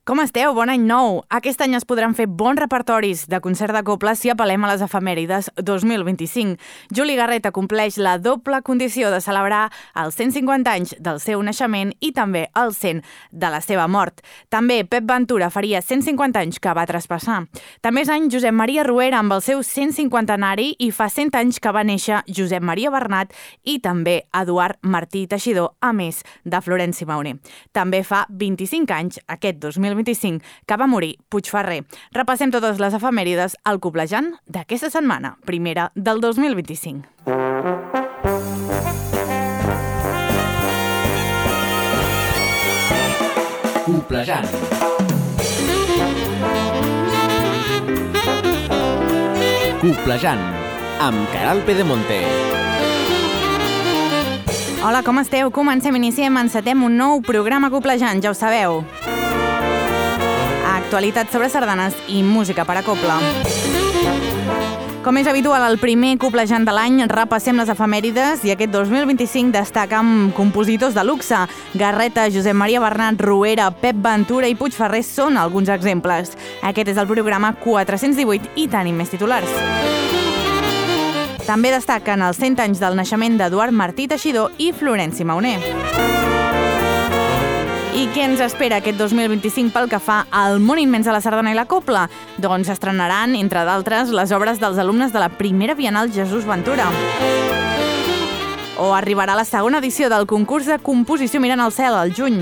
Com esteu? Bon any nou! Aquest any es podran fer bons repertoris de concert de copla si apel·lem a les efemèrides 2025. Juli Garreta compleix la doble condició de celebrar els 150 anys del seu naixement i també els 100 de la seva mort. També Pep Ventura faria 150 anys que va traspassar. També és any Josep Maria Ruera amb el seu 150enari i fa 100 anys que va néixer Josep Maria Bernat i també Eduard Martí Teixidor, a més de Florenci Mauner. També fa 25 anys, aquest 2025, que va morir Puigferrer. Repassem totes les efemèrides al Coplejant d'aquesta setmana, primera del 2025. Coplejant. Coplejant, amb Caral Pedemonte. Hola, com esteu? Iniciem, encetem un nou programa Coplejant, ja ho sabeu. Actualitat sobre sardanes i música per a copla. Com és habitual, el primer Coplejant de l'any repassem les efemèrides i aquest 2025 destaca amb compositors de luxe. Garreta, Josep Maria Bernat, Ruera, Pep Ventura i Puigferrer són alguns exemples. Aquest és el programa 418 i tenim més titulars. També destaquen els 100 anys del naixement d'Eduard Martí Teixidor i Florenci Mauner. I què ens espera aquest 2025 pel que fa al món immens de la sardana i la copla? Doncs estrenaran, entre d'altres, les obres dels alumnes de la primera Bienal Jesús Ventura. O arribarà la segona edició del concurs de composició Mirant al cel al juny.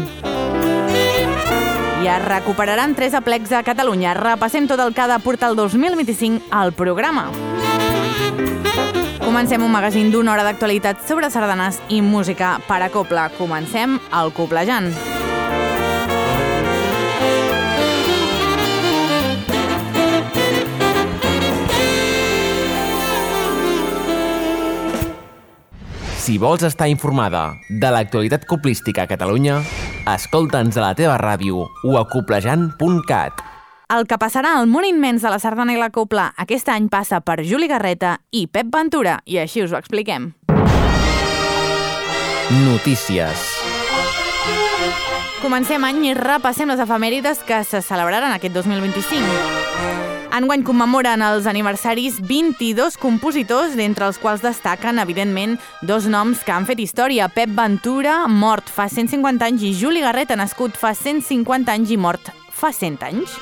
I es recuperaran 3 aplecs a Catalunya. Repassem tot el que ha d'aportar el 2025 al programa. Comencem un magazín d'una hora d'actualitat sobre sardanes i música per a copla. Comencem el Coplejant. Si vols estar informada de l'actualitat coplística a Catalunya, escolta'ns a la teva ràdio o a coplejant.cat. El que passarà al món immens de la sardana i la copla aquest any passa per Juli Garreta i Pep Ventura, i així us ho expliquem. Notícies. Comencem any i repassem les efemèrides que se celebraran aquest 2025. Enguany commemoren els aniversaris 22 compositors, d'entre els quals destaquen, evidentment, 2 noms que han fet història. Pep Ventura, mort fa 150 anys, i Juli Garreta, nascut fa 150 anys i mort fa 100 anys.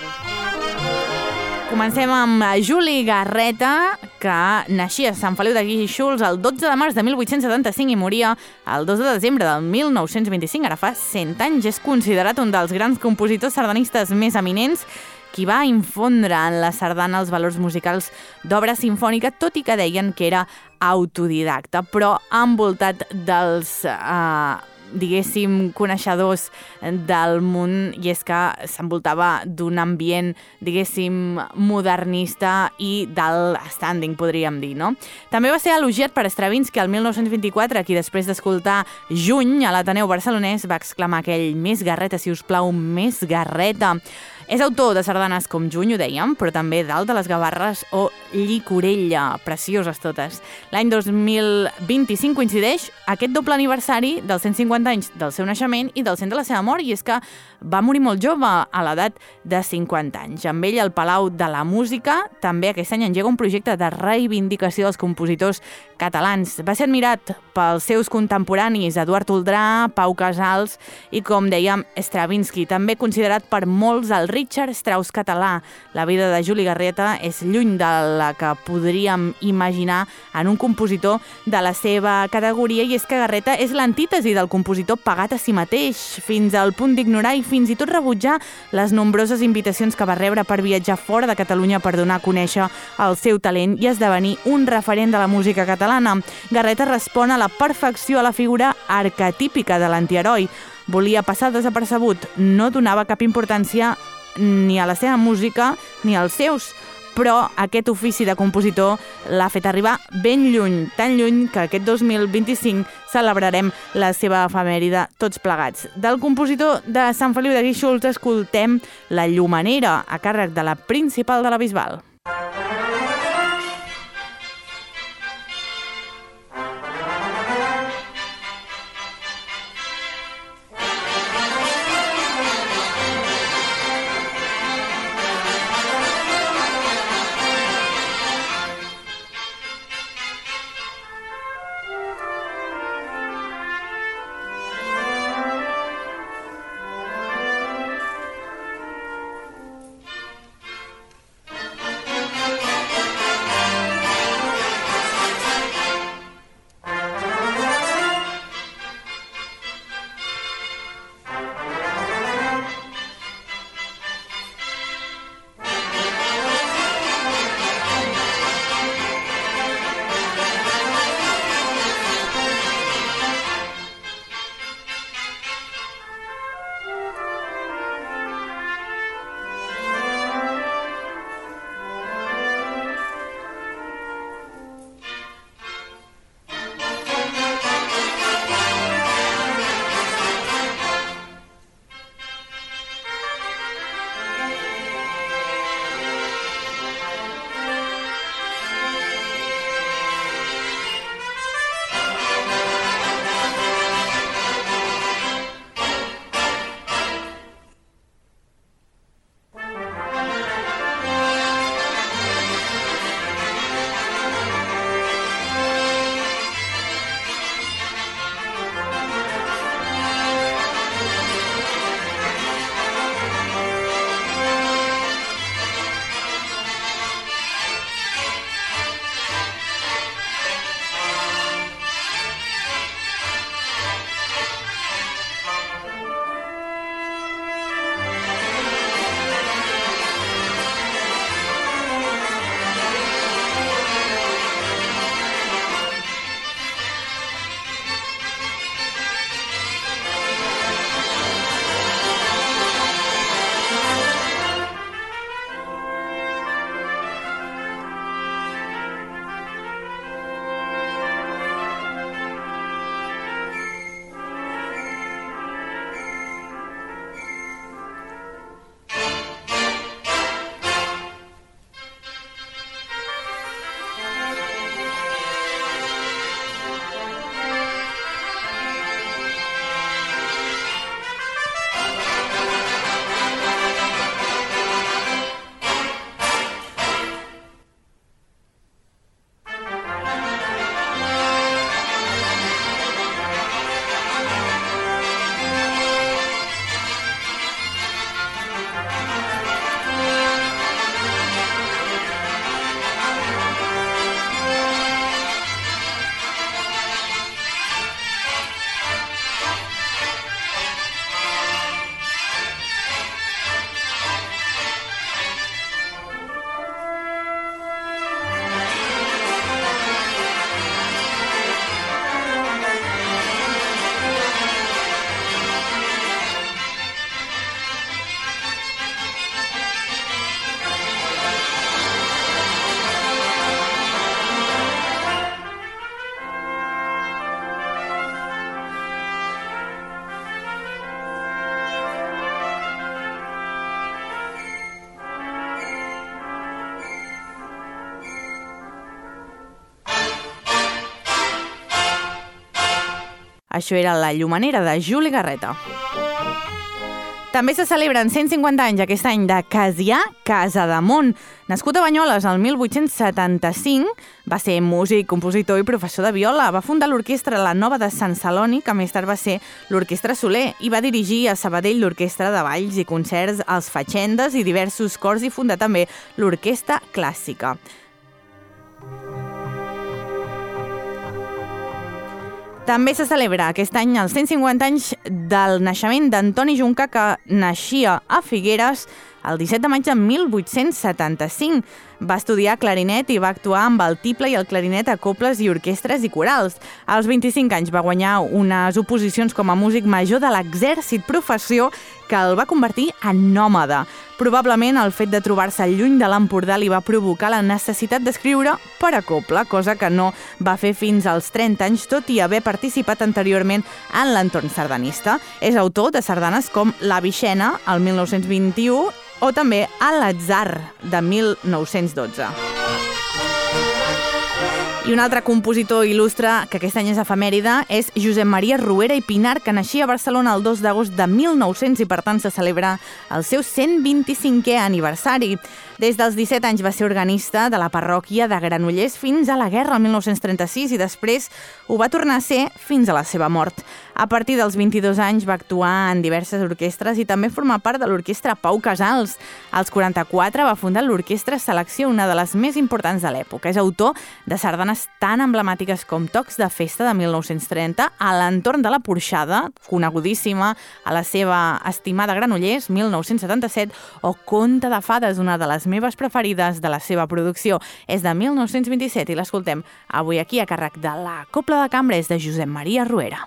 Comencem amb Juli Garreta, que naixia a Sant Feliu de Guíxols el 12 de març de 1875 i moria el 2 de desembre del 1925. Ara fa 100 anys. És considerat un dels grans compositors sardanistes més eminents, qui va infondre en la sardana els valors musicals d'obra sinfònica, tot i que deien que era autodidacta, però envoltat dels diguéssim, coneixedors del món, i és que s'envoltava d'un ambient, diguéssim, modernista i d'alt standing, podríem dir, no? També va ser elogiat per Stravinsky el 1924, qui després d'escoltar Juny a l'Ateneu barcelonès va exclamar aquell "Més Garreta, si us plau, més Garreta". És autor de sardanes com Juny, ho dèiem, però també Dalt de les Gavarres o Llicorella, precioses totes. L'any 2025 coincideix aquest doble aniversari dels 150 anys del seu naixement i del 100 de la seva mort, i és que va morir molt jove, a l'edat de 50 anys. Amb ell, el Palau de la Música també aquest any engega un projecte de reivindicació dels compositors catalans. Va ser admirat pels seus contemporanis Eduard Toldrà, Pau Casals i, com dèiem, Stravinsky. També considerat per molts el Richard Strauss català. La vida de Juli Garreta és lluny de la que podríem imaginar en un compositor de la seva categoria, i és que Garreta és l'antítesi del compositor pagat a si mateix, fins al punt d'ignorar i fins i tot rebutjar les nombroses invitacions que va rebre per viatjar fora de Catalunya per donar a conèixer el seu talent i esdevenir un referent de la música catalana. Garreta respon a la perfecció a la figura arquetípica de l'antiheroi. Volia passar desapercebut, no donava cap importància ni a la seva música ni als seus, però aquest ofici de compositor l'ha fet arribar ben lluny, tan lluny que aquest 2025 celebrarem la seva efemèride tots plegats. Del compositor de Sant Feliu de Guíxols escoltem La Llumenera, a càrrec de la Principal de la Bisbal. Això era La llumenera de Juli Garreta. També se celebren 150 anys aquest any de Cassià Casademont. Nascut a Banyoles el 1875, va ser músic, compositor i professor de viola. Va fundar l'orquestra La Nova de Sant Celoni, que més tard va ser l'Orquestra Soler, i va dirigir a Sabadell l'Orquestra de Balls i Concerts, els Fatxendes i diversos cors, i fundar també l'Orquestra Clàssica. També se celebra aquest any els 150 anys del naixement d'Antoni Junca, que naixia a Figueres el 17 de maig de 1875. Va estudiar clarinet i va actuar amb el tiple i el clarinet a cobles i orquestres i corals. Als 25 anys va guanyar unes oposicions com a músic major de l'exèrcit, professió que el va convertir en nòmada. Probablement el fet de trobar-se lluny de l'Empordà li va provocar la necessitat d'escriure per a coble, cosa que no va fer fins als 30 anys, tot i haver participat anteriorment en l'entorn sardanista. És autor de sardanes com La Vixena, el 1921, o també a l'Atzar, de 1912. I un altre compositor il·lustre que aquest any és efemèride és Josep Maria Ruera i Pinar, que naixia a Barcelona el 2 d'agost de 1900 i per tant se celebra el seu 125è aniversari. Des dels 17 anys va ser organista de la parròquia de Granollers fins a la guerra, el 1936, i després ho va tornar a ser fins a la seva mort. A partir dels 22 anys va actuar en diverses orquestres i també formar part de l'orquestra Pau Casals. Als 44 va fundar l'Orquestra Selecció, una de les més importants de l'època. És autor de sardanes tan emblemàtiques com Tocs de Festa de 1930, A l'entorn de la Porxada, conegudíssima a la seva estimada Granollers, 1977, o Conte de Fades, una de les meves preferides de la seva producció. És de 1927 i l'escoltem avui aquí a càrrec de la Cobla de Cambres de Josep Maria Ruera.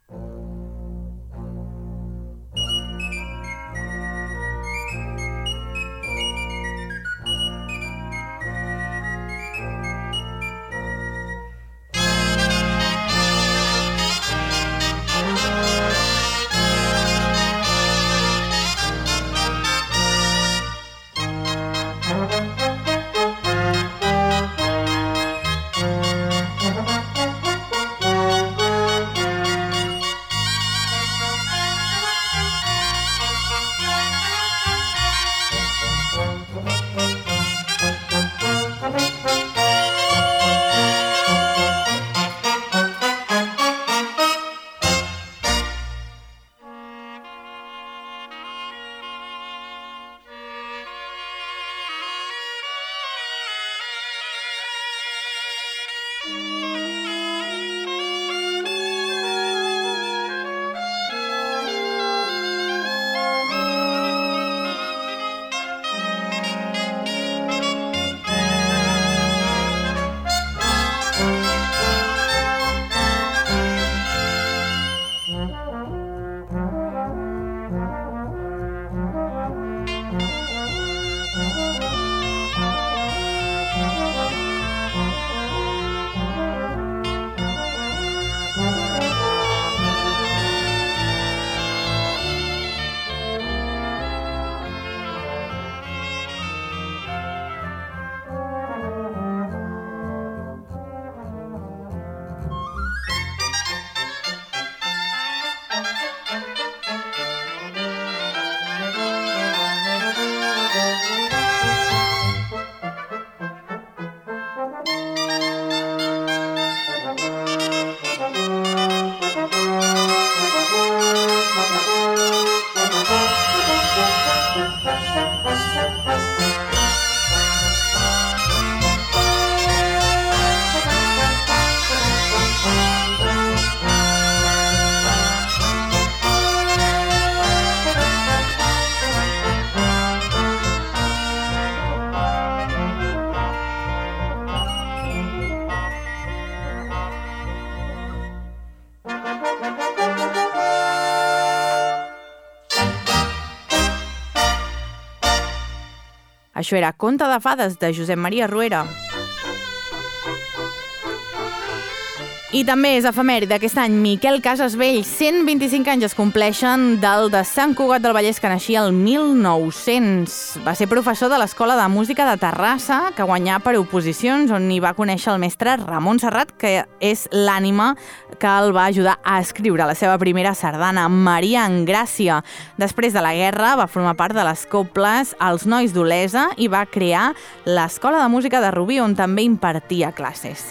Això era Conte de Fades, de Josep Maria Ruera. I també és efemèride aquest any Miquel Casasvell, 125 anys es compleixen del de Sant Cugat del Vallès, que naixia el 1900. Va ser professor de l'Escola de Música de Terrassa, que guanyà per oposicions, on hi va conèixer el mestre Ramon Serrat, que és l'ànima que el va ajudar a escriure la seva primera sardana, Maria en Gràcia. Després de la guerra va formar part de les coples Els Nois d'Olesa i va crear l'Escola de Música de Rubí, on també impartia classes.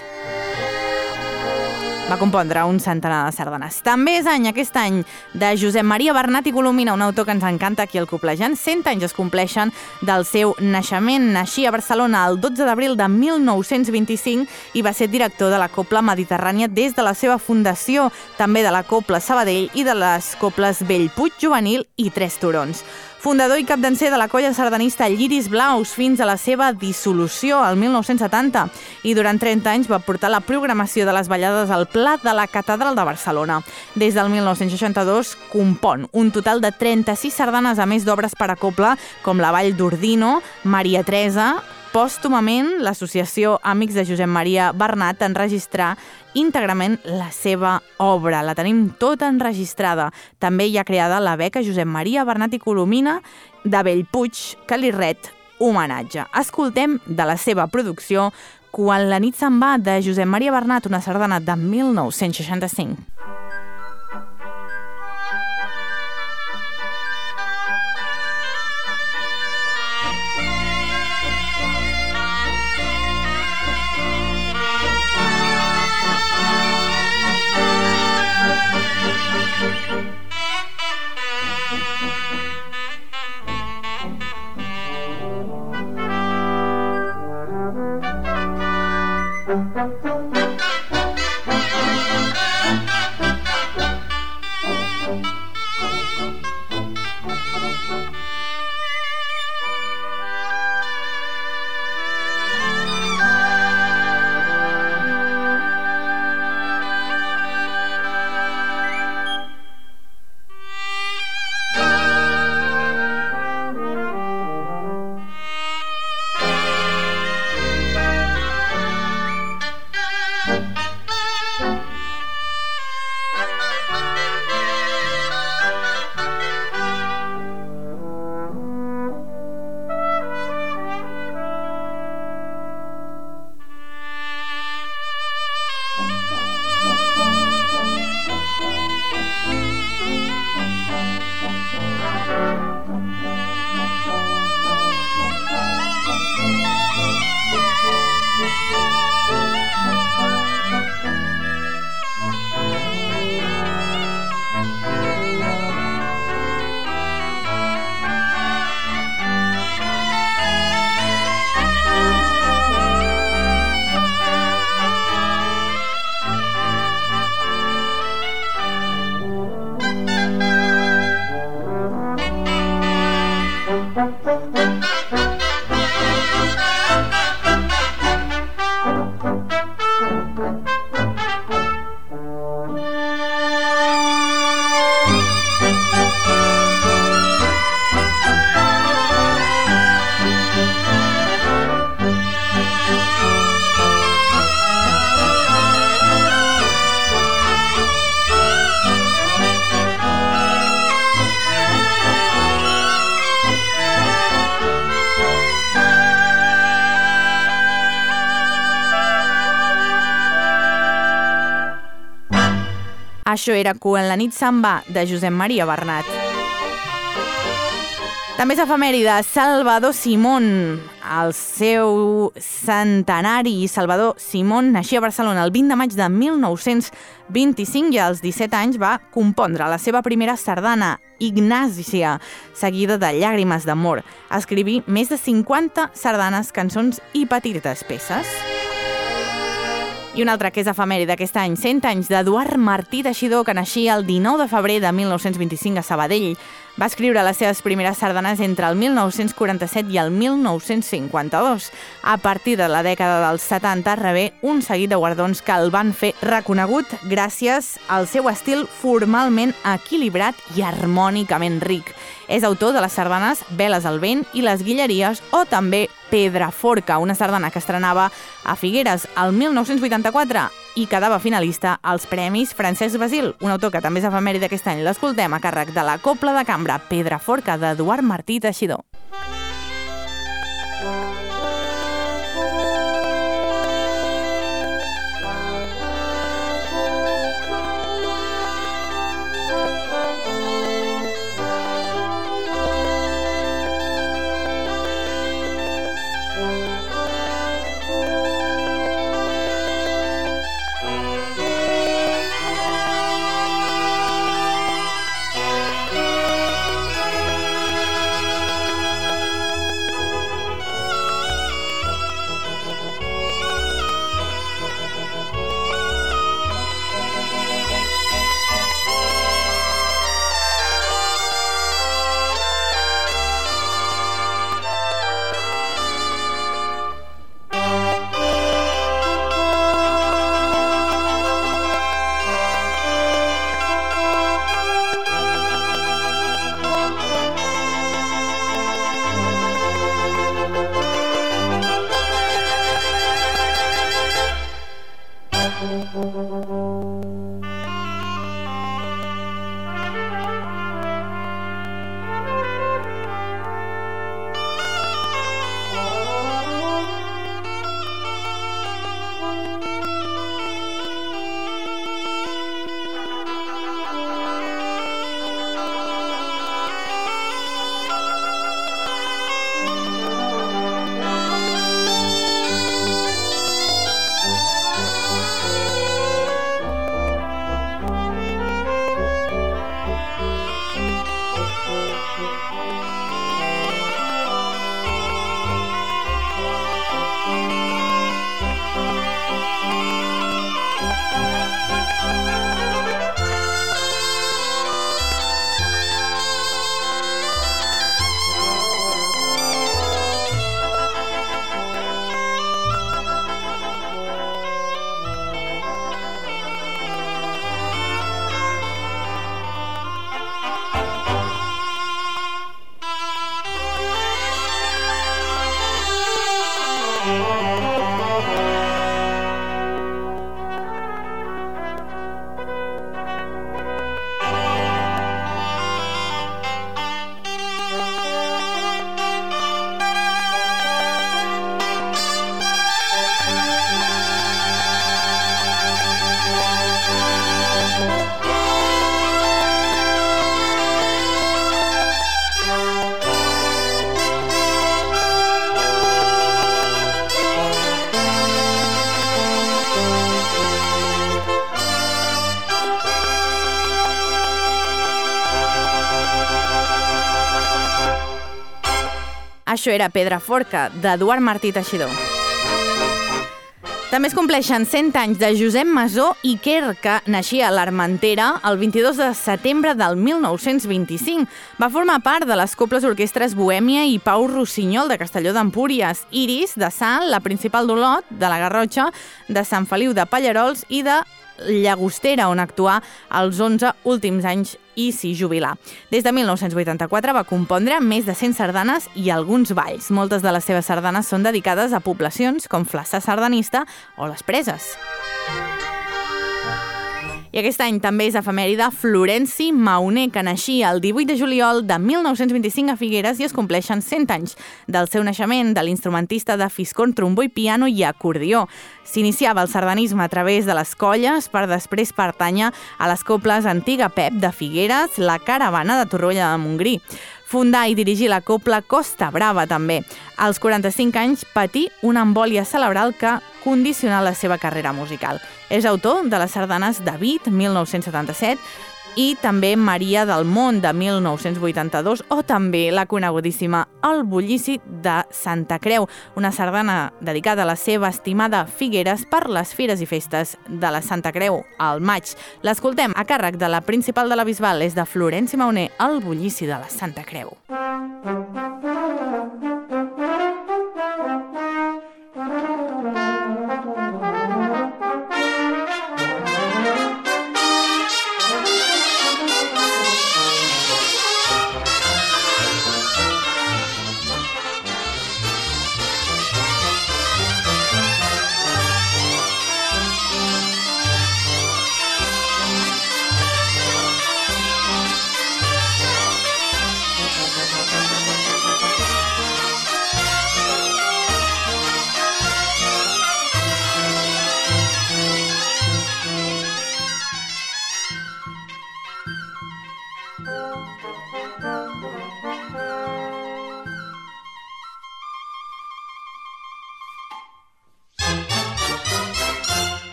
Va compondre un centenar de sardanes. També és any, aquest any, de Josep Maria Bernat i Colomina, un autor que ens encanta aquí al Coplejant. 100 anys es compleixen del seu naixement. Naixia a Barcelona el 12 d'abril de 1925 i va ser director de la Copla Mediterrània des de la seva fundació, també de la Copla Sabadell i de les coples Bellpuig Juvenil i Tres Turons. Fundador i capdanser de la colla sardanista Lliris Blaus fins a la seva dissolució el 1970 i durant 30 anys va portar la programació de les ballades al Pla de la Catedral de Barcelona. Des del 1962 compon un total de 36 sardanes, a més d'obres per a copla com la Vall d'Ordino, Maria Teresa. Pòstumament, l'associació Amics de Josep Maria Bernat enregistrà íntegrament la seva obra. La tenim tota enregistrada. També hi ha creada la beca Josep Maria Bernat i Colomina de Bellpuig, que li ret homenatge. Escoltem de la seva producció Quan la nit se'n va, de Josep Maria Bernat, una sardana de 1965. Això era Quan la nit se'n va, de Josep Maria Bernat. També és efemèride Salvador Simón, el seu centenari. Salvador Simón naixia a Barcelona el 20 de maig de 1925 i als 17 anys va compondre la seva primera sardana, Ignàcia, seguida de Llàgrimes d'amor. Escriví més de 50 sardanes, cançons i petites peces. I una altra que és efemèride aquest any, 100 anys d'Eduard Martí Teixidor, que naixia el 19 de febrer de 1925 a Sabadell. Va escriure les seves primeres sardanes entre el 1947 i el 1952. A partir de la dècada dels 70 rebé un seguit de guardons que el van fer reconegut gràcies al seu estil formalment equilibrat i harmònicament ric. És autor de les sardanes Veles al vent i Les Guilleries, o també Pedraforca, una sardana que estrenava a Figueres el 1984 i quedava finalista als Premis Francesc Basil, un autor que també és efemèride aquest any. L'escoltem a càrrec de la Copla de Cambra Pedraforca d'Eduard Martí Teixidor. Això era Pedraforca, d'Eduard Martí Teixidor. També es compleixen 100 anys de Josep Masó i Quer, que naixia a l'Armentera el 22 de setembre del 1925. Va formar part de les coples orquestres Bohèmia i Pau Rossinyol de Castelló d'Empúries, Iris de Salt, la Principal d'Olot, de la Garrotxa, de Sant Feliu de Pallarols i de Llagostera, on actuà els 11 últims anys i s'hi jubilà. Des de 1984 va compondre més de 100 sardanes i alguns balls. Moltes de les seves sardanes són dedicades a poblacions com Flaçà Sardanista o Les Preses. I aquest any també és efemèride Florenci Mauner, que naixia el 18 de juliol de 1925 a Figueres i es compleixen 100 anys del seu naixement, de l'instrumentista de fiscorn, trombó i piano i acordió. S'iniciava el sardanisme a través de les colles per després pertànyer a les coples Antiga Pep de Figueres, la Caravana de Torroella de Montgrí. Fundar i dirigir la copla Costa Brava, també. Als 45 anys patí una embòlia cerebral que condicionà la seva carrera musical. És autor de les sardanes David, 1977, i també Maria del Món, de 1982, o també la conegudíssima El Bullici de Santa Creu, una sardana dedicada a la seva estimada Figueres per les fires i festes de la Santa Creu al maig. L'escoltem a càrrec de la Principal de la Bisbal, és de Florenci Mauner, El Bullici de la Santa Creu.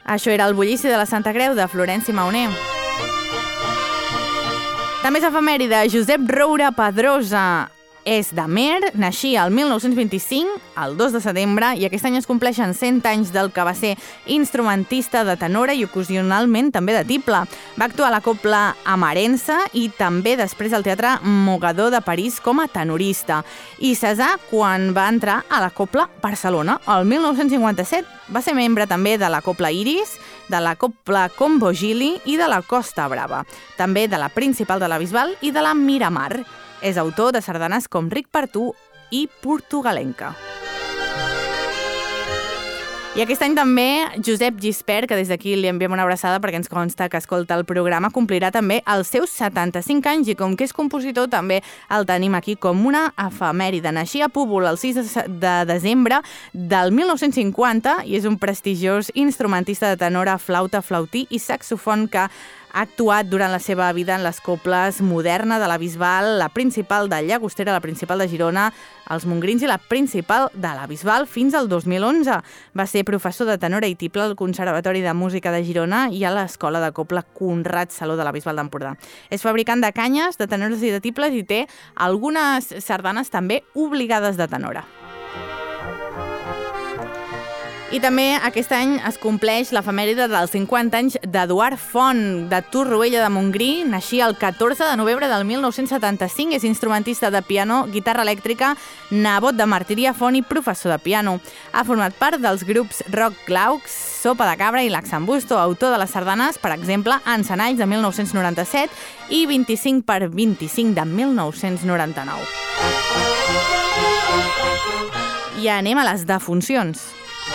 Això era el bullici de la Santa Creu de Florenci Mauner. També és efemèride Josep Roura Pedrosa. És d'Amer, naixia el 1925, el 2 de setembre, i aquest any es compleixen 100 anys del que va ser instrumentista de tenora i ocasionalment també de tible. Va actuar a la Cobla Amarense i també després al Teatre Mogador de París com a tenorista. I cessà quan va entrar a la Cobla Barcelona. El 1957 va ser membre també de la Cobla Iris, de la Cobla Combogili i de la Costa Brava, també de la Principal de la Bisbal i de la Miramar. És autor de sardanes com Ric per tu i Portugalenca. I aquest any també Josep Gispert, que des d'aquí li enviem una abraçada perquè ens consta que escolta el programa, complirà també els seus 75 anys i com que és compositor també el tenim aquí com una efemèride. Naixia a Púbol el 6 de desembre del 1950 i és un prestigiós instrumentista de tenora, flauta, flautí i saxofon que ha actuat durant la seva vida en les cobles Moderna de la Bisbal, la Principal de Llagostera, la Principal de Girona, els Montgrins i la Principal de la Bisbal fins al 2011. Va ser professor de tenora i tible al Conservatori de Música de Girona i a l'Escola de Cobla Conrad Saló de la Bisbal d'Empordà. És fabricant de canyes, de tenores i de tibles i té algunes sardanes també obligades de tenora. I també aquest any es compleix l'efemèride dels 50 anys d'Eduard Font, de Torroella de Montgrí. Naixia el 14 de novembre del 1975. És instrumentista de piano, guitarra elèctrica, nebot de Martiria Font i professor de piano. Ha format part dels grups Rock Glaucs, Sopa de Cabra i Laxambusto, autor de les sardanes, per exemple, Encenalls de 1997 i 25 per 25 de 1999. I anem a les defuncions.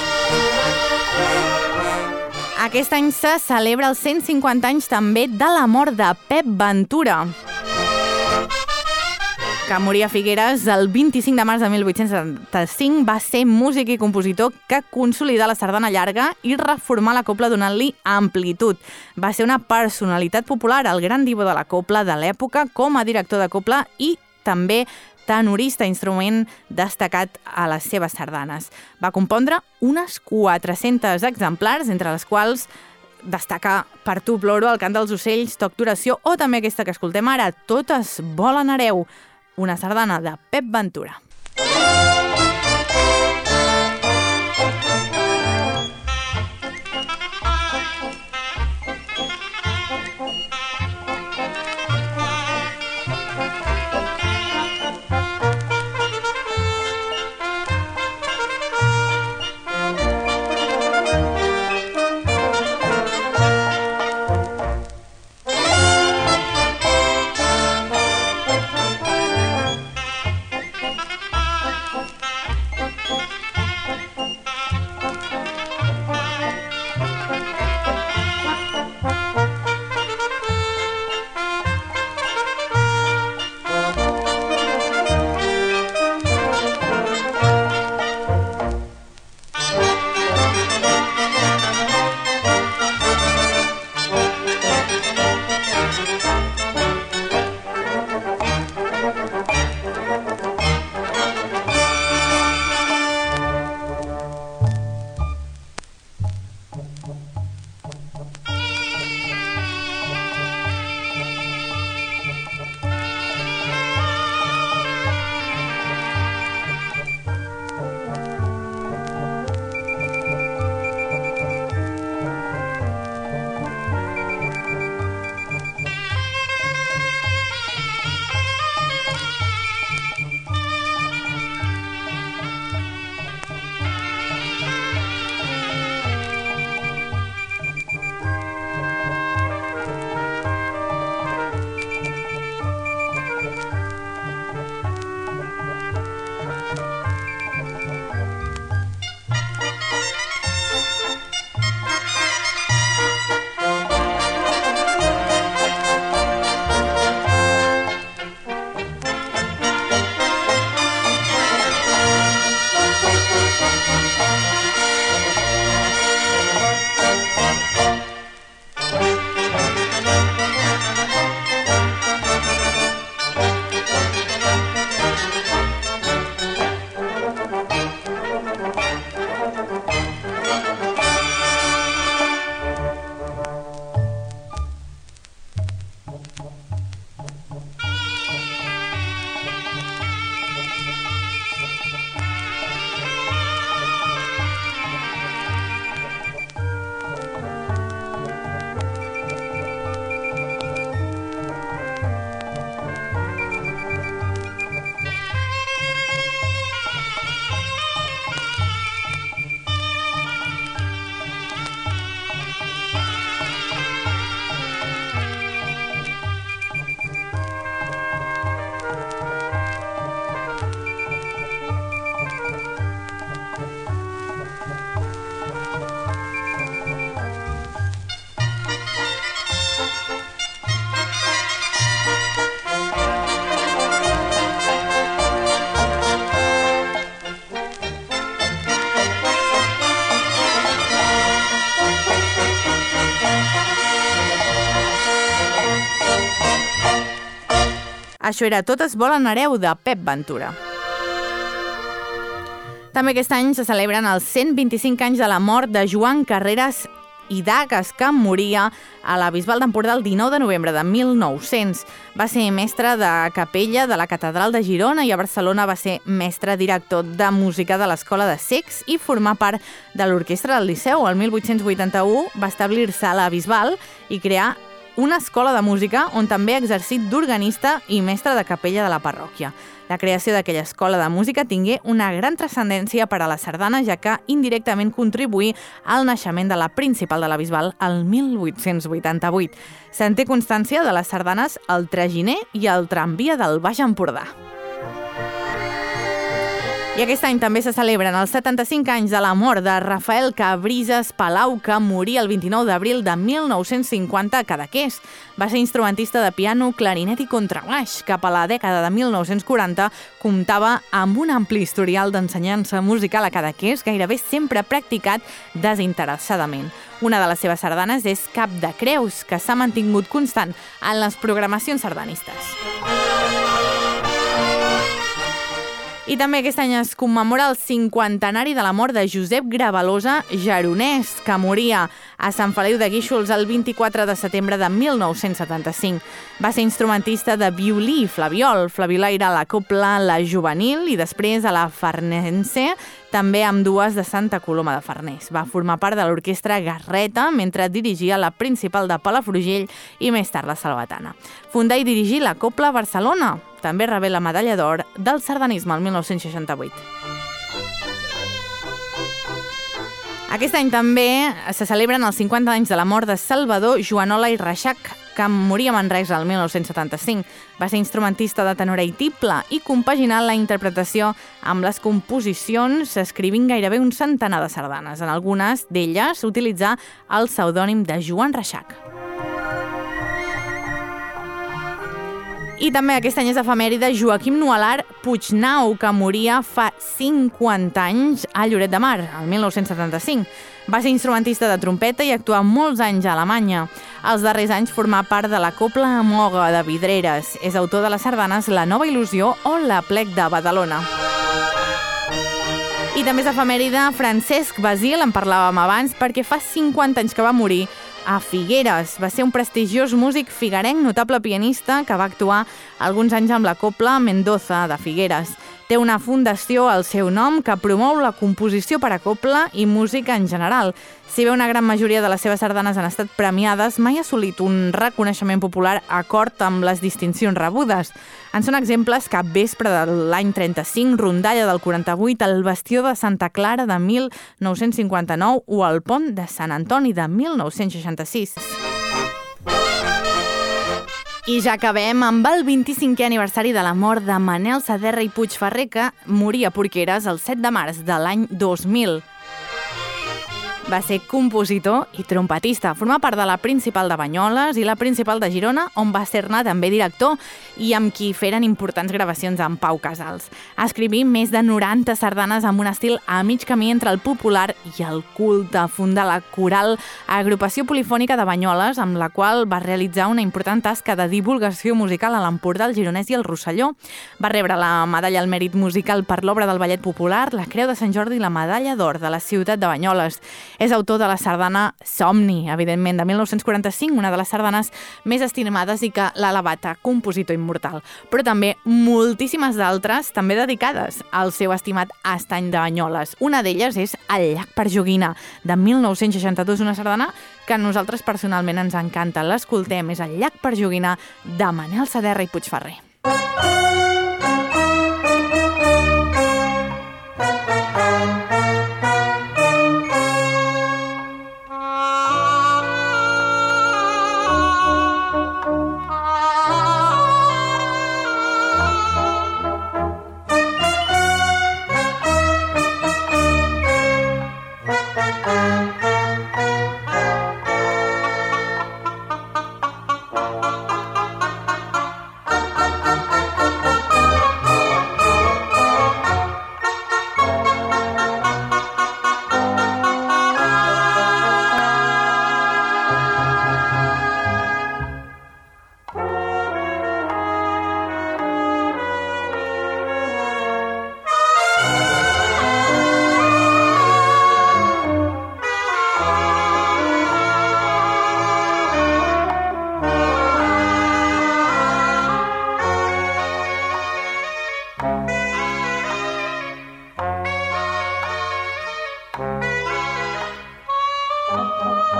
Aquest any se celebra els 150 anys també de la mort de Pep Ventura, que moria a Figueres el 25 de març de 1875. Va ser músic i compositor que consolidà la sardana llarga i reformà la cobla donant-li amplitud. Va ser una personalitat popular, el gran divo de la cobla de l'època, com a director de cobla i també tenorista, instrument destacat a les seves sardanes. Va compondre unes 400 exemplars, entre les quals destaca Per tu ploro, El cant dels ocells, Toc d'oració o també aquesta que escoltem ara, Totes volen hereu, una sardana de Pep Ventura. Això era Totes volen hereu, de Pep Ventura. També aquest any se celebren els 125 anys de la mort de Joan Carreras i Dagas, que moria a la Bisbal d'Empordà el 19 de novembre de 1900. Va ser mestre de capella de la Catedral de Girona i a Barcelona va ser mestre director de música de l'Escola de Cecs i formar part de l'Orquestra del Liceu. El 1881 va establir-se a la Bisbal i crear una escola de música on també ha exercit d'organista i mestre de capella de la parròquia. La creació d'aquella escola de música tingué una gran transcendència per a la sardana, ja que indirectament contribuí al naixement de la principal de la Bisbal el 1888. Se'n té constància de les sardanes El Traginer i El Tramvia del Baix Empordà. I aquest any també se celebren els 75 anys de la mort de Rafael Cabrisas Palau, que moria el 29 d'abril de 1950 a Cadaqués. Va ser instrumentista de piano, clarinet i contrabaix. Cap a la dècada de 1940 comptava amb un ampli historial d'ensenyança musical a Cadaqués, gairebé sempre practicat desinteressadament. Una de les seves sardanes és Cap de Creus, que s'ha mantingut constant en les programacions sardanistes. I també aquest any es commemora el 50enari de la mort de Josep Gravalosa Geronès, que moria a Sant Feliu de Guíxols el 24 de setembre de 1975. Va ser instrumentista de violí i flabiol, flabiolaire a la Copla, la Juvenil i després a la Farnense, també amb dues de Santa Coloma de Farners. Va formar part de l'orquestra Garreta mentre dirigia la principal de Palafrugell i més tard la Salvatana. Fundà i dirigí la Copla Barcelona. També rebé la medalla d'or del sardanisme el 1968. Aquest any també se celebren els 50 anys de la mort de Salvador Joanola i Reixac, que moria a Manresa el 1975. Va ser instrumentista de tenora i tible i compaginà la interpretació amb les composicions, escrivint gairebé un centenar de sardanes. En algunes d'elles utilitzà el pseudònim de Joan Reixac. I també aquest any és efemèride Joaquim Nualar Puignau, que moria fa 50 anys a Lloret de Mar, el 1975. Va ser instrumentista de trompeta i actuà molts anys a Alemanya. Els darrers anys formà part de la Copla Moga de Vidreres. És autor de les sardanes La Nova Il·lusió o La Plec de Badalona. I també és efemèride Francesc Basil, en parlàvem abans, perquè fa 50 anys que va morir a Figueres. Va ser un prestigiós músic figuerenc, notable pianista, que va actuar alguns anys amb la Copla Mendoza de Figueres. Té una fundació al seu nom que promou la composició per a copla i música en general. Si bé una gran majoria de les seves sardanes han estat premiades, mai ha assolit un reconeixement popular acord amb les distincions rebudes. En són exemples Cap vespre de l'any 35, Rondalla del 48, El bastió de Santa Clara de 1959 o El pont de Sant Antoni de 1966. I ja acabem amb el 25è aniversari de la mort de Manel Saderra i Puigferrer, que moria a Porqueres el 7 de març de l'any 2000. Va ser compositor i trompetista. Formà part de la Principal de Banyoles i la Principal de Girona, on va ser-ne també director i amb qui feren importants gravacions amb Pau Casals. Escriví més de 90 sardanes amb un estil a mig camí entre el popular i el culte. Fundà la Coral Agrupació Polifònica de Banyoles, amb la qual va realitzar una important tasca de divulgació musical a l'Empordà, el Gironès i el Rosselló. Va rebre la Medalla al Mèrit Musical per l'obra del Ballet Popular, la Creu de Sant Jordi i la Medalla d'Or de la ciutat de Banyoles. És autor de la sardana Somni, evidentment, de 1945, una de les sardanes més estimades i que l'ha elevat a compositor immortal. Però també moltíssimes d'altres, també dedicades al seu estimat Estany de Banyoles. Una d'elles és El llac per joguina, de 1962, una sardana que a nosaltres personalment ens encanta. L'escoltem, és El llac per joguina, de Manel Saderra i Puigferrer.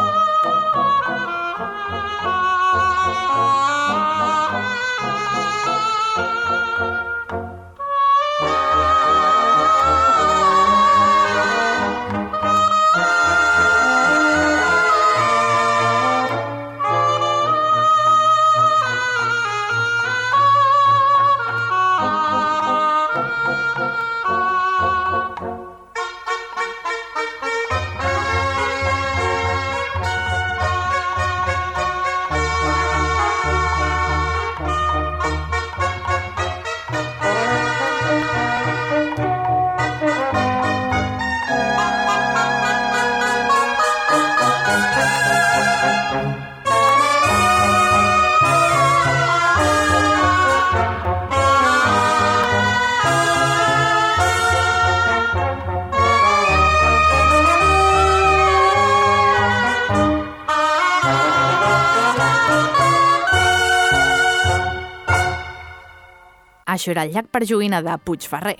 Això era el llac per joguina de Puigferrer.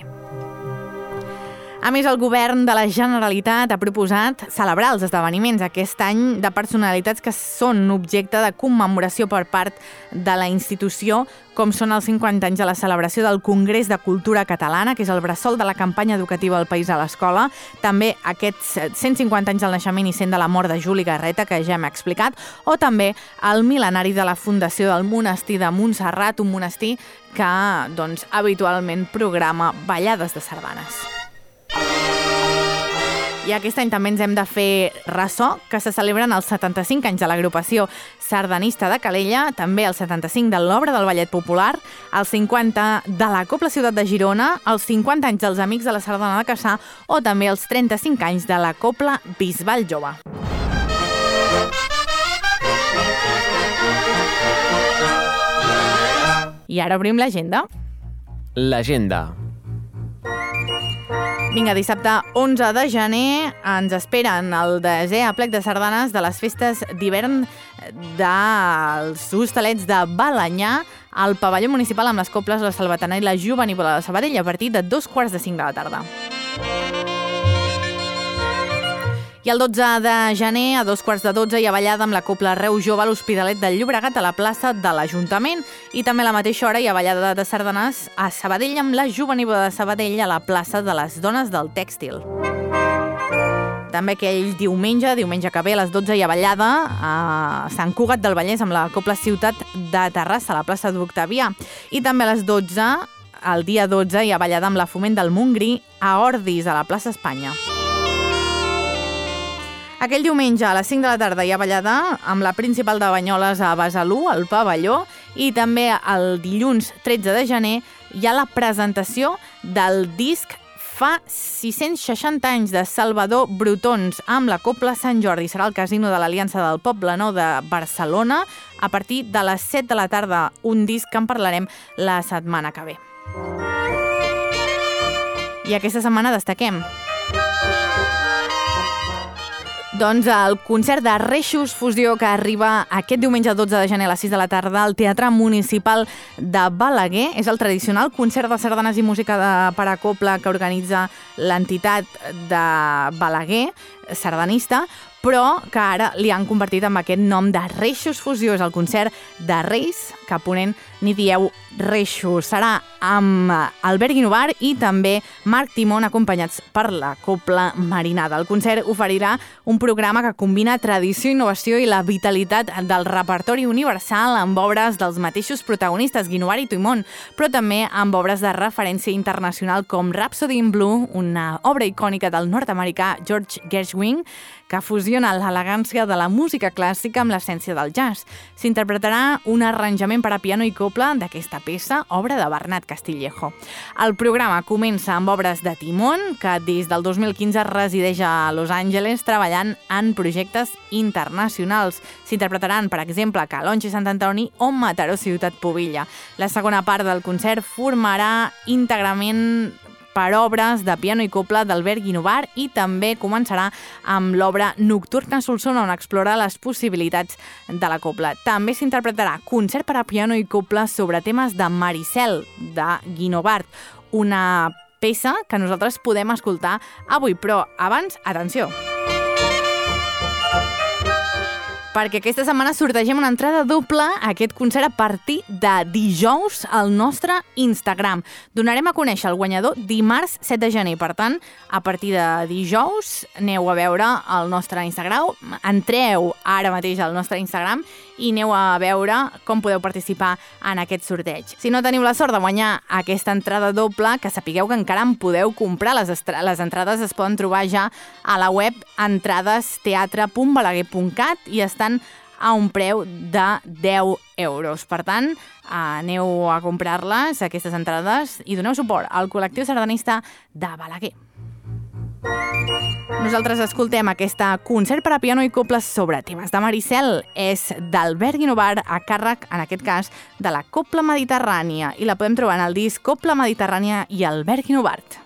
A més, el govern de la Generalitat ha proposat celebrar els esdeveniments aquest any de personalitats que són objecte de commemoració per part de la institució, com són els 50 anys de la celebració del Congrés de Cultura Catalana, que és el bressol de la campanya educativa del País a l'Escola, també aquests 150 anys del naixement i 100 de la mort de Juli Garreta, que ja hem explicat, o també el mil·lenari de la fundació del monestir de Montserrat, un monestir que habitualment programa ballades de sardanes. I aquest any també ens hem de fer ressò, que se celebren els 75 anys de l'agrupació sardanista de Calella, també els 75 de l'obra del ballet popular, els 50 de la Cobla Ciutat de Girona, els 50 anys dels Amics de la Sardana de Cassà o també els 35 anys de la Cobla Bisbal Jove. I ara obrim l'agenda. L'agenda. Vinga, dissabte 11 de gener ens esperen el desè aplec de sardanes de les festes d'hivern dels Hostalets de Balenyà al pavelló municipal amb les coples La Salvatana i la Jovenívola de Sabadell a partir de 2:45 de la tarda. I el 12 de gener, a 2:15, hi ha ballada amb la Cobla Reu Jove a l'Hospitalet del Llobregat a la plaça de l'Ajuntament. I també a la mateixa hora hi ha ballada de sardanes a Sabadell amb la Jovenívola de Sabadell a la plaça de les Dones del Tèxtil. També aquell diumenge que ve a les 12 hi ha ballada a Sant Cugat del Vallès amb la Cobla Ciutat de Terrassa a la plaça d'Octavià. I també a les 12, el dia 12, hi ha ballada amb la Foment del Montgrí a Ordis a la plaça Espanya. Aquell diumenge a les 5 de la tarda hi ha ballada amb la Principal de Banyoles a Besalú, al pavelló, i també el dilluns 13 de gener hi ha la presentació del disc Fa 660 anys de Salvador Brutons amb la Cobla Sant Jordi. Serà al Casino de l'Aliança del Poblenou de Barcelona a partir de les 7 de la tarda, un disc que en parlarem la setmana que ve. I aquesta setmana destaquem doncs el concert de Reixos Fusió que arriba aquest diumenge 12 de gener a les 6 de la tarda al Teatre Municipal de Balaguer. És el tradicional concert de sardanes i música per a cobla que organitza l'entitat de Balaguer, sardanista, però que ara li han convertit en aquest nom de Reixos Fusió. És el concert de Reis, que a Ponent n'hi dieu Reixos. Serà amb Albert Guinovar i també Marc Timón, acompanyats per la Cobla Marinada. El concert oferirà un programa que combina tradició, innovació i la vitalitat del repertori universal amb obres dels mateixos protagonistes, Guinovar i Timón, però també amb obres de referència internacional com Rhapsody in Blue, una obra icònica del nord-americà George Gershwin, que fusiona l'elegància de la música clàssica amb l'essència del jazz. S'interpretarà un arranjament per a piano i cobla d'aquesta peça, obra de Bernat Castillejo. El programa comença amb obres de Timón, que des del 2015 resideix a Los Angeles treballant en projectes internacionals. S'interpretaran, per exemple, Calonge Sant Antoni o Mataró Ciutat Pubilla. La segona part del concert formarà íntegrament per obres de piano i cobla d'Albert Guinovar i també començarà amb l'obra Nocturna Solsona, on explora les possibilitats de la cobla. També s'interpretarà concert per a piano i cobla sobre temes de Maricel, de Guinovart, una peça que nosaltres podem escoltar avui, però abans, atenció! perquè aquesta setmana sortegem una entrada doble a aquest concert a partir de dijous al nostre Instagram. Donarem a conèixer el guanyador dimarts 7 de gener. Per tant, a partir de dijous aneu a veure el nostre Instagram. Entreu ara mateix al nostre Instagram i aneu a veure com podeu participar en aquest sorteig. Si no teniu la sort de guanyar aquesta entrada doble, que sapigueu que encara en podeu comprar. Les entrades es poden trobar ja a la web entradesteatre.balaguer.cat i estan a un preu de 10 euros. Per tant, aneu a comprar-les, aquestes entrades, i doneu suport al col·lectiu sardanista de Balaguer. Nosaltres escoltem aquesta concert per a piano i coples sobre temes de Maricel. És d'Albert Guinovar, a càrrec, en aquest cas, de la Copla Mediterrània, i la podem trobar en el disc Copla Mediterrània i Albert Guinovart.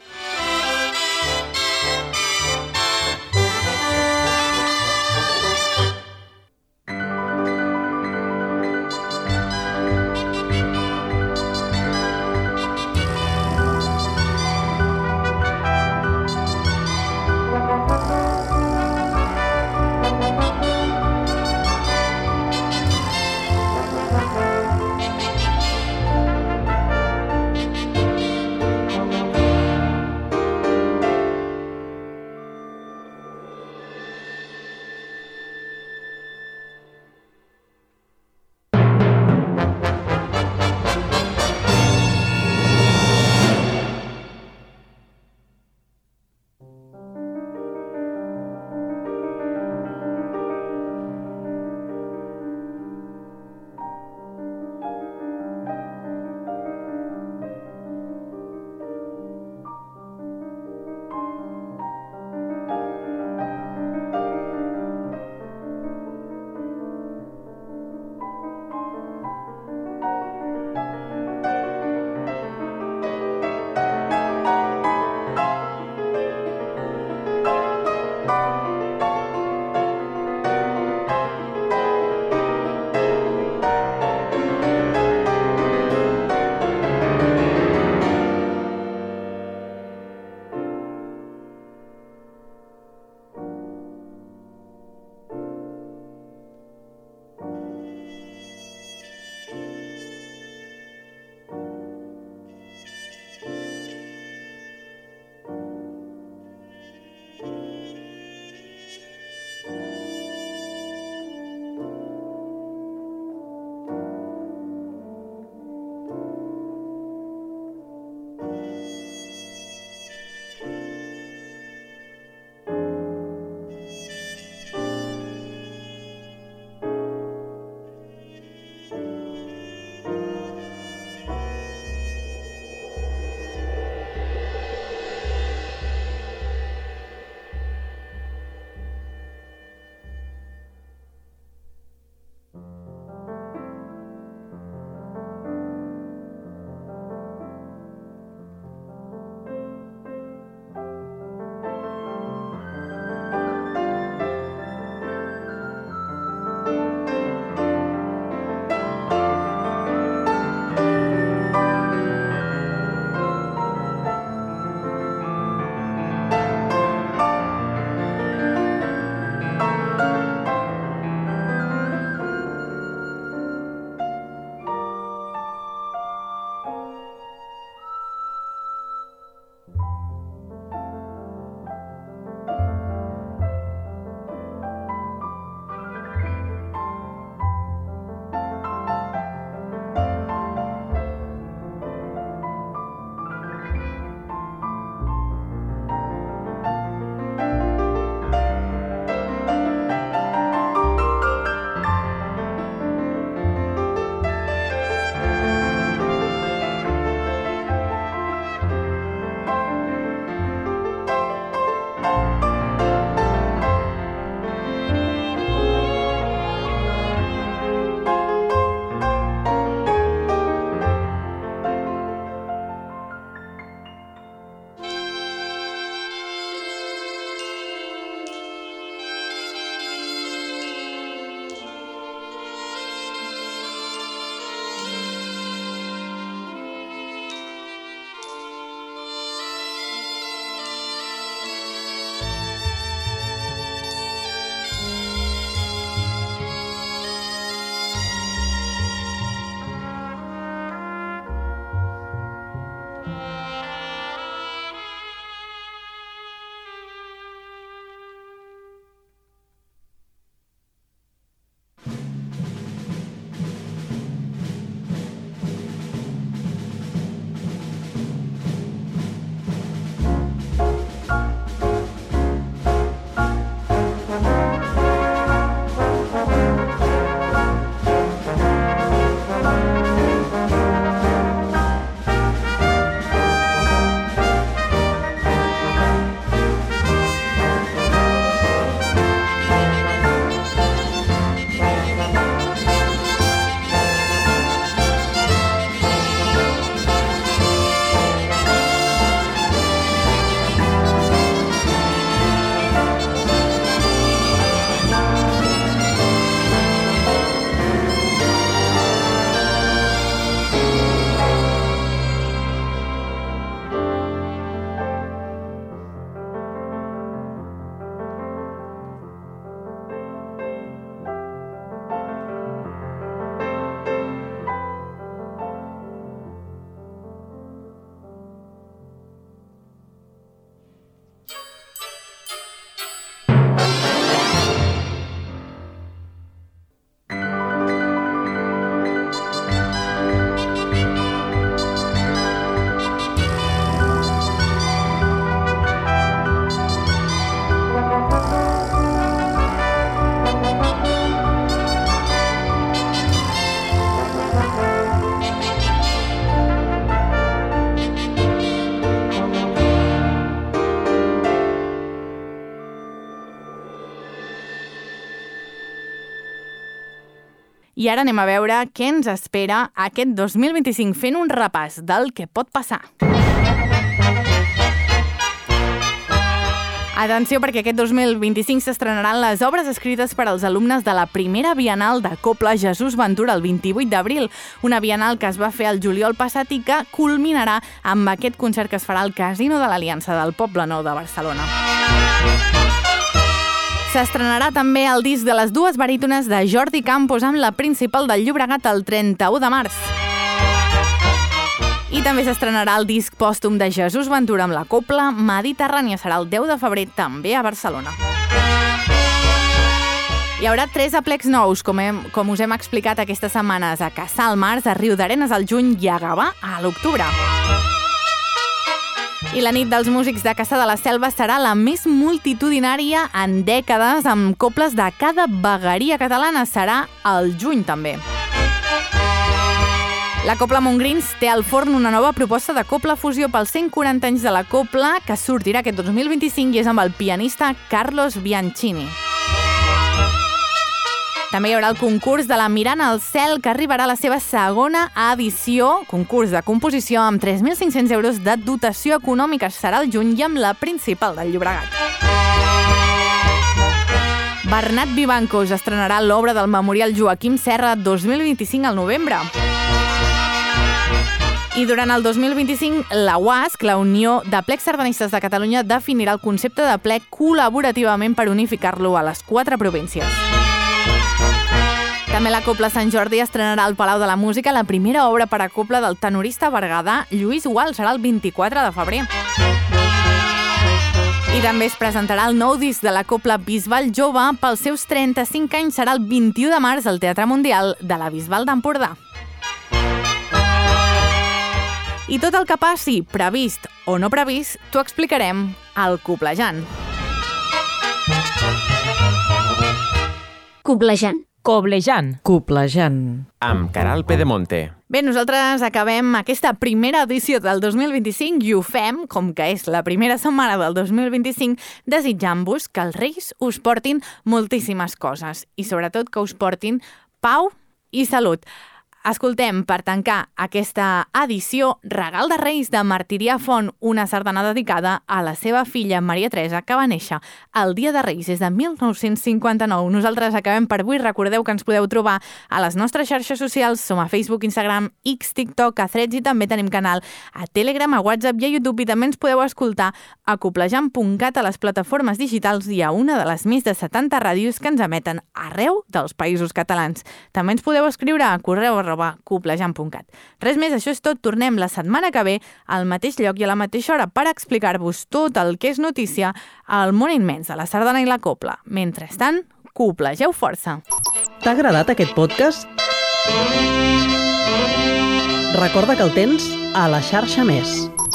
I ara anem a veure què ens espera aquest 2025, fent un repàs del que pot passar. Atenció, perquè aquest 2025 s'estrenaran les obres escrites per als alumnes de la primera Bienal de Copla Jesús Ventura el 28 d'abril, una Bienal que es va fer el juliol passat i que culminarà amb aquest concert que es farà al Casino de l'Aliança del Poblenou de Barcelona. S'estrenarà també el disc de les dues barítones de Jordi Campos amb la Principal del Llobregat el 31 de març. I també s'estrenarà el disc pòstum de Jesús Ventura amb la Copla Mediterrània. Serà el 10 de febrer, també a Barcelona. Hi haurà 3 aplecs nous, com us hem explicat aquestes setmanes, a Cassà al març, a Riudarenes al juny i a Gavà a l'octubre. I la nit dels músics de Cassà de la Selva serà la més multitudinària en dècades, amb coples de cada vegueria catalana. Serà al juny, també. La Copla Montgrins té al forn una nova proposta de Copla Fusió pels 140 anys de la Copla, que sortirà aquest 2025 i és amb el pianista Carlos Bianchini. També hi haurà el concurs de la Mirant al Cel, que arribarà a la seva segona edició, concurs de composició amb 3.500 euros de dotació econòmica. Serà al juny i amb la Principal del Llobregat. Bernat Vivancos estrenarà l'obra del Memorial Joaquim Serra 2025 al novembre. I durant el 2025, la UASC, la Unió de Plecs Sardanistes de Catalunya, definirà el concepte de plec col·laborativament per unificar-lo a les 4 províncies. També la Copla Sant Jordi estrenarà al Palau de la Música la primera obra per a copla del tenorista berguedà Lluís Gual. Serà el 24 de febrer. I també es presentarà el nou disc de la Copla Bisbal Jove pels seus 35 anys. Serà el 21 de març al Teatre Mundial de la Bisbal d'Empordà. I tot el que passi, previst o no previst, t'ho explicarem al Coplejant. Coplejant. Coblejant. Coplejant. Amb Caral Pedemonte. Bé, nosaltres acabem aquesta primera edició del 2025 i ho fem, com que és la primera setmana del 2025, desitjant-vos que els Reis us portin moltíssimes coses i sobretot que us portin pau i salut. Escoltem, per tancar aquesta edició, Regal de Reis de Martirià Font, una sardana dedicada a la seva filla Maria Teresa, que va néixer el Dia de Reis des de 1959. Nosaltres acabem per avui. Recordeu que ens podeu trobar a les nostres xarxes socials. Som a Facebook, Instagram, X, TikTok, a Threads i també tenim canal a Telegram, a WhatsApp i a YouTube. I també ens podeu escoltar a coplejant.cat a les plataformes digitals i a una de les més de 70 ràdios que ens emeten arreu dels països catalans. També ens podeu escriure a correu@coplejant.cat. Res més, això és tot. Tornem la setmana que ve al mateix lloc i a la mateixa hora per explicar-vos tot el que és notícia al món immens de la sardana i la copla. Mentrestant, coplegeu força. T'ha agradat aquest podcast? Recorda que el tens a la xarxa Més.